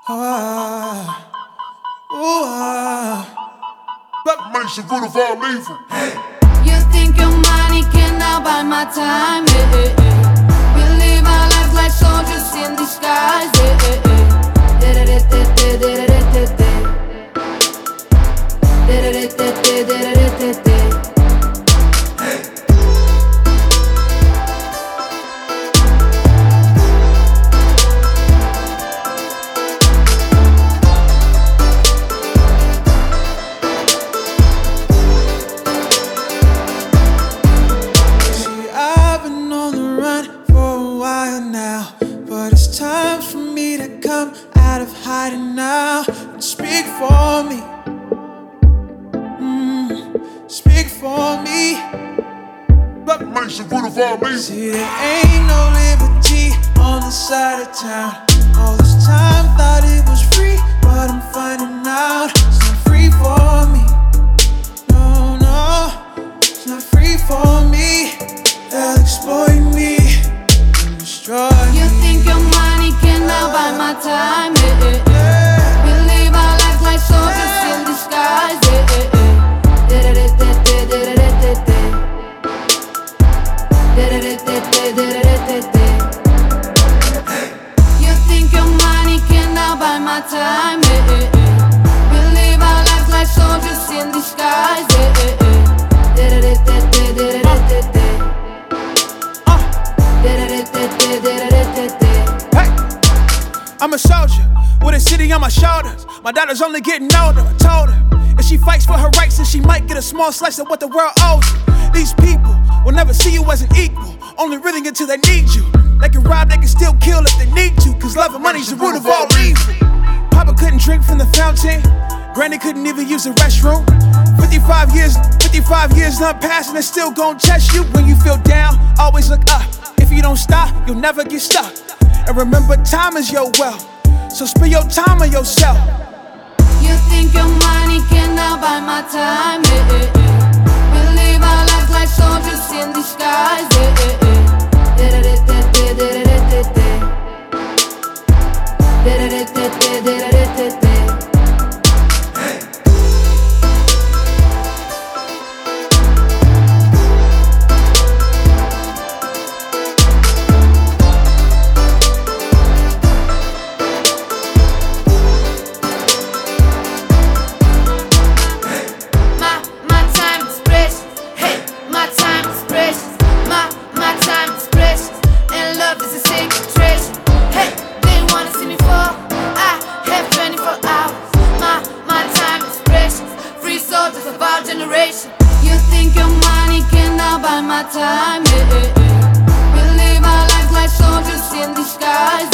That makes you beautiful evil. You think your money can now buy my time? We live our lives like soldiers in disguise. But it's time for me to come out of hiding now and speak for me. Speak for me. That makes you beautiful me. See, there ain't no liberty on the side of town. All this time thought it was free, but I'm finding out it's not free for me. No, no, it's not free for me. They'll exploit me and destroy me. You think your money can now buy my time? We live our lives like soldiers in disguise. You think your money can now buy my time? We live our lives like soldiers in disguise. I'm a soldier with a city on my shoulders. My daughter's only getting older. I told her if she fights for her rights, then she might get a small slice of what the world owes her. These people will never see you as an equal, only really until they need you. They can rob, they can still kill if they need to, cause love and money's the root of all evil. Papa couldn't drink from the fountain, Granny couldn't even use the restroom. 55 years done passed, and they still gon' test you. When you feel down, always look up. If you don't stop, you'll never get stuck. And remember, time is your wealth, so spend your time on yourself. You think your money can now buy my time? We live our lives like soldiers in disguise. You think your money can now buy my time? We live our lives like soldiers in disguise.